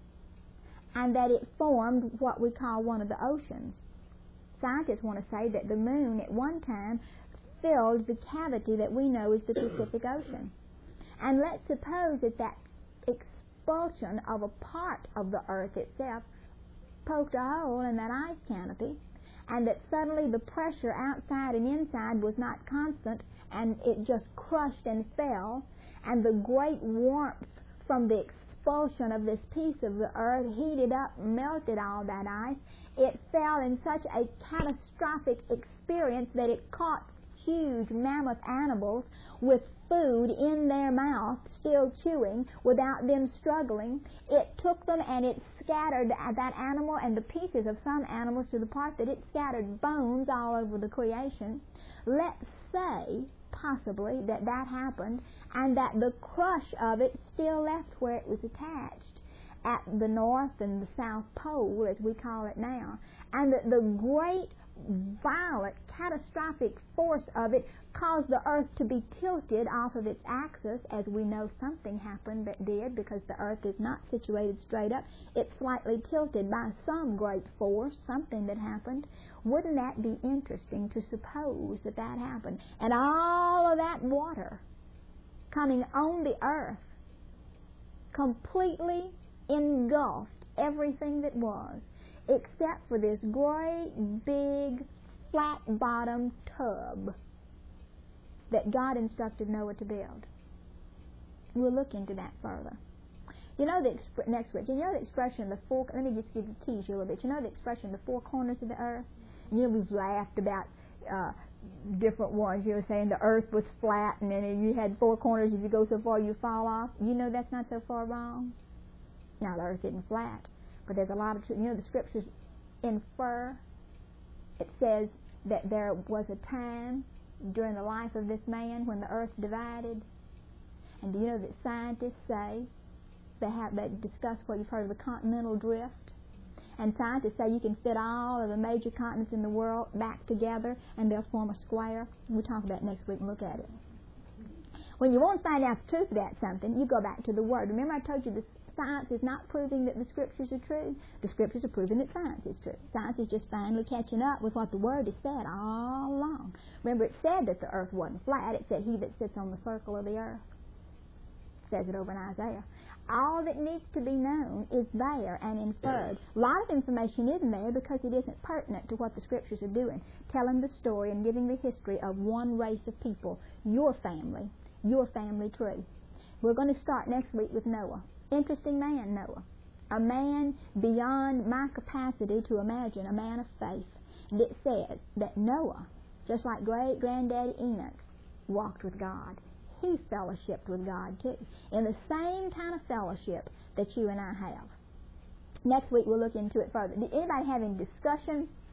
[SPEAKER 1] and that it formed what we call one of the oceans. Scientists want to say that the moon at one time filled the cavity that we know is the Pacific Ocean. And let's suppose that that expulsion of a part of the earth itself poked a hole in that ice canopy, and that suddenly the pressure outside and inside was not constant, and it just crushed and fell, and the great warmth from the expulsion of this piece of the earth heated up, melted all that ice. It fell in such a catastrophic experience that it caught huge mammoth animals with food in their mouth, still chewing, without them struggling. It took them and it scattered that animal and the pieces of some animals to the part that it scattered bones all over the creation. Let's say, possibly, that that happened, and that the crush of it still left where it was attached, at the north and the south pole, as we call it now, and that the great, violent, catastrophic force of it caused the earth to be tilted off of its axis, as we know something happened that did, because the earth is not situated straight up. It's slightly tilted by some great force, something that happened. Wouldn't that be interesting to suppose that that happened? And all of that water coming on the earth completely engulfed everything that was, except for this great, big, flat-bottomed tub that God instructed Noah to build. We'll look into that further. You know the exp- next question. You know the expression, the four. Let me just give you tease you a little bit. You know the expression, the four corners of the earth. You know we've laughed about uh, different ones. You were saying the earth was flat, and then you had four corners. If you go so far, you fall off. You know that's not so far wrong. Now the earth isn't flat, but there's a lot of truth. You know the scriptures infer. It says that there was a time during the life of this man when the earth divided. And do you know that scientists say they have they discuss what you've heard of the continental drift? And scientists say you can fit all of the major continents in the world back together and they'll form a square. We'll talk about it next week and look at it. When you want to find out the truth about something, you go back to the Word. Remember I told you this science is not proving that the Scriptures are true. The Scriptures are proving that science is true. Science is just finally catching up with what the Word has said all along. Remember, it said that the earth wasn't flat. It said he that sits on the circle of the earth. It says it over in Isaiah. All that needs to be known is there and inferred. A lot of information isn't there because it isn't pertinent to what the Scriptures are doing, telling the story and giving the history of one race of people, your family, your family tree. We're going to start next week with Noah. Interesting man, Noah. A man beyond my capacity to imagine, a man of faith. And it says that Noah, just like great-granddaddy Enoch, walked with God. He fellowshiped with God too, in the same kind of fellowship that you and I have. Next week we'll look into it further. Did anybody have any discussion